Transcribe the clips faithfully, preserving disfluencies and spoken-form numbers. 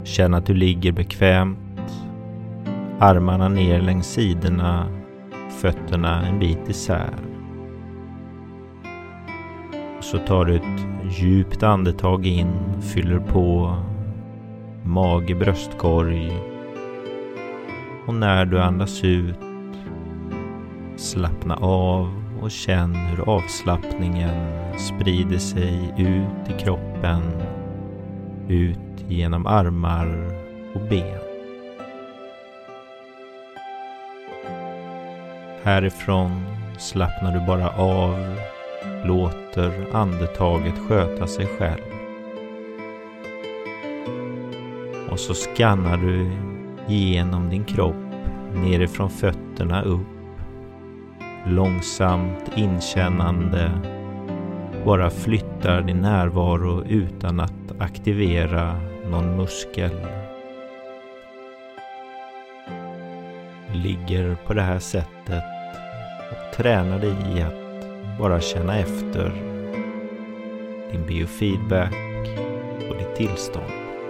Känn att du ligger bekvämt. Armarna ner längs sidorna, fötterna en bit isär. Så tar du ett djupt andetag in, fyller på mage, bröstkorg. Och när du andas ut, slappna av och känn hur avslappningen sprider sig ut i kroppen, ut genom armar och ben. Härifrån slappnar du bara av, låter andetaget sköta sig själv. Och så skannar du genom din kropp nerifrån fötterna upp. Långsamt inkännande bara flyttar din närvaro utan att aktivera någon muskel. Ligger på det här sättet och tränar dig i att bara känna efter din biofeedback och ditt tillstånd.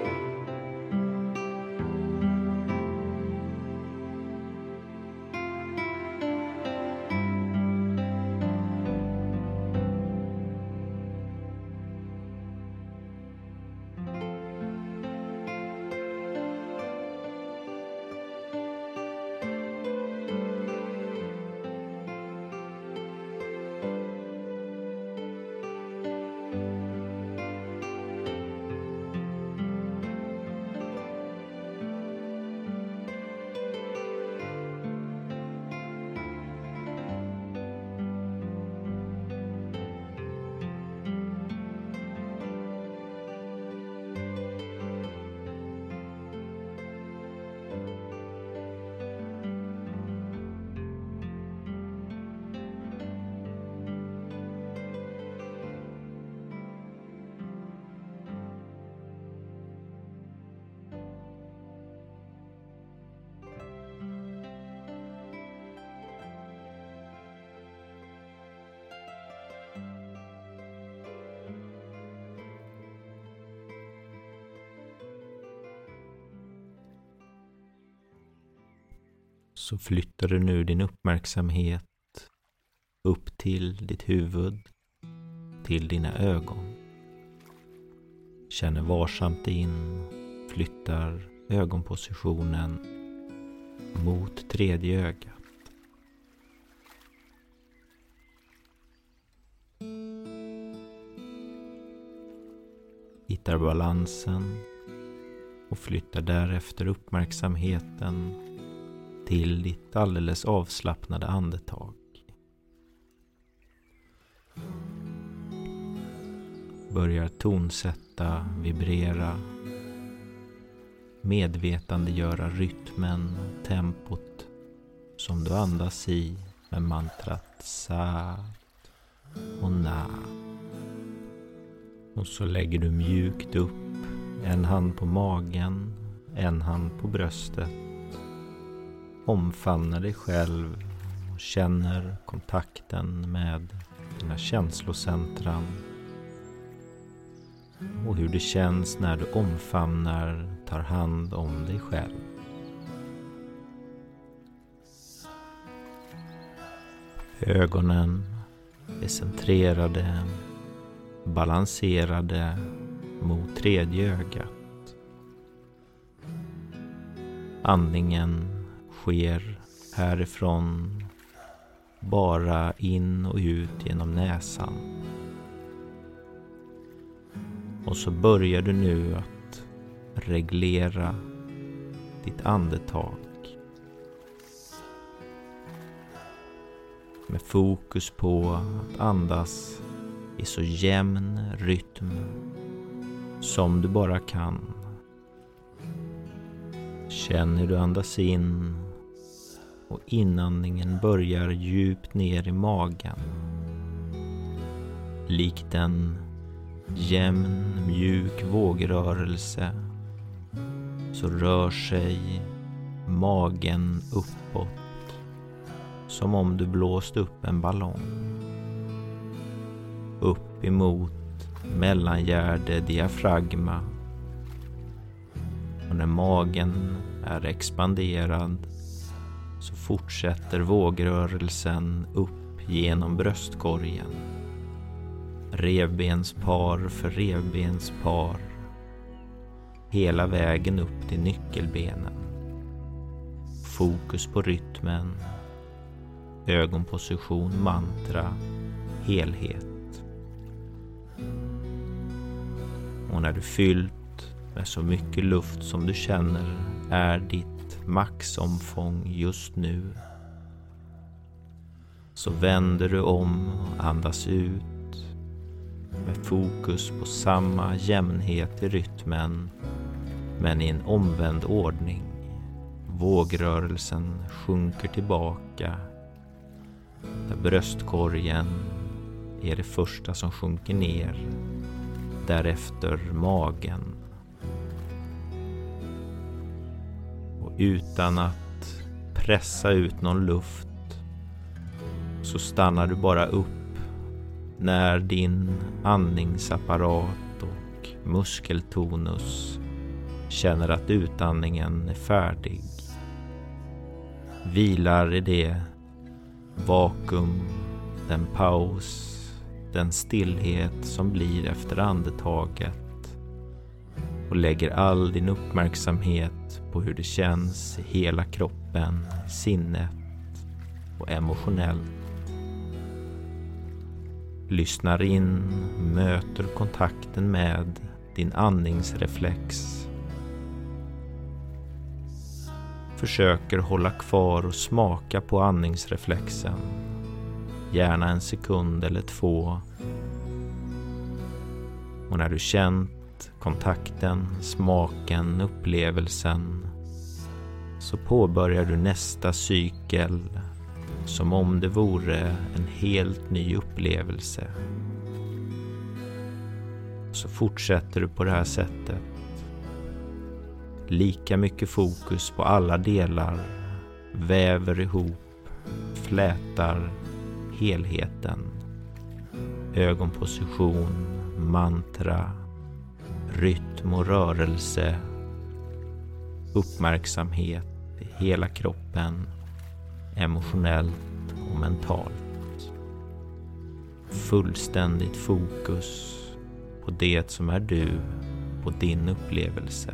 Så flyttar du nu din uppmärksamhet upp till ditt huvud, till dina ögon. Känner varsamt in, flyttar ögonpositionen mot tredje ögat. Hittar balansen och flyttar därefter uppmärksamheten till ditt alldeles avslappnade andetag. Börjar tonsätta, vibrera, medvetandegöra rytmen, tempot som du andas i med mantrat Sat och Na. Och så lägger du mjukt upp en hand på magen, en hand på bröstet. Omfamnar dig själv och känner kontakten med dina känslocentran. Och hur det känns när du omfamnar, tar hand om dig själv. Ögonen är centrerade, balanserade mot tredje ögat. Andningen sker härifrån bara in och ut genom näsan. Och så börjar du nu att reglera ditt andetag. Med fokus på att andas i så jämn rytm som du bara kan. Känn hur du andas in och inandningen börjar djupt ner i magen. Likt en jämn, mjuk vågrörelse så rör sig magen uppåt som om du blåst upp en ballong. Upp emot mellangärde diafragma. Och när magen är expanderad så fortsätter vågrörelsen upp genom bröstkorgen. Revbenspar för revbenspar. Hela vägen upp till nyckelbenen. Fokus på rytmen. Ögonposition, mantra, helhet. Och när du fyllt med så mycket luft som du känner är ditt maxomfång just nu, så vänder du om och andas ut med fokus på samma jämnhet i rytmen, men i en omvänd ordning. Vågrörelsen sjunker tillbaka, där bröstkorgen är det första som sjunker ner, därefter magen. Och utan att pressa ut någon luft så stannar du bara upp när din andningsapparat och muskeltonus känner att utandningen är färdig. Vilar i det vakuum, den paus, den stillhet som blir efter andetaget, och lägger all din uppmärksamhet på hur det känns i hela kroppen, sinnet och emotionellt. Lyssnar in, möter kontakten med din andningsreflex. Försöker hålla kvar och smaka på andningsreflexen. Gärna en sekund eller två. Och när du känt kontakten, smaken, upplevelsen, så påbörjar du nästa cykel som om det vore en helt ny upplevelse. Så fortsätter du på det här sättet. Lika mycket fokus på alla delar, väver ihop, flätar helheten. Ögonposition, mantra, rytm och rörelse, uppmärksamhet i hela kroppen, emotionellt och mentalt. Fullständigt fokus på det som är du, på din upplevelse.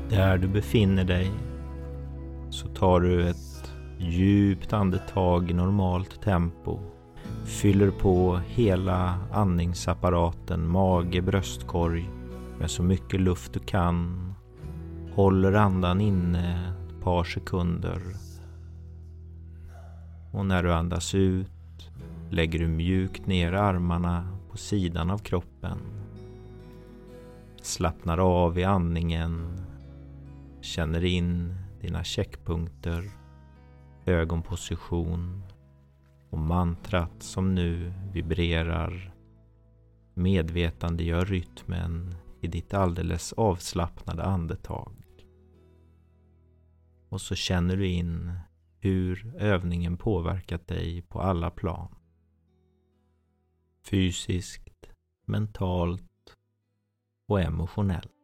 Där du befinner dig så tar du ett djupt andetag i normalt tempo. Fyller på hela andningsapparaten, mage, bröstkorg med så mycket luft du kan. Håller andan inne ett par sekunder. Och när du andas ut lägger du mjukt ner armarna på sidan av kroppen. Slappnar av i andningen. Känner in dina checkpunkter, ögonposition och mantrat som nu vibrerar. Medvetandegör rytmen i ditt alldeles avslappnade andetag. Och så känner du in hur övningen påverkat dig på alla plan. Fysiskt, mentalt och emotionellt.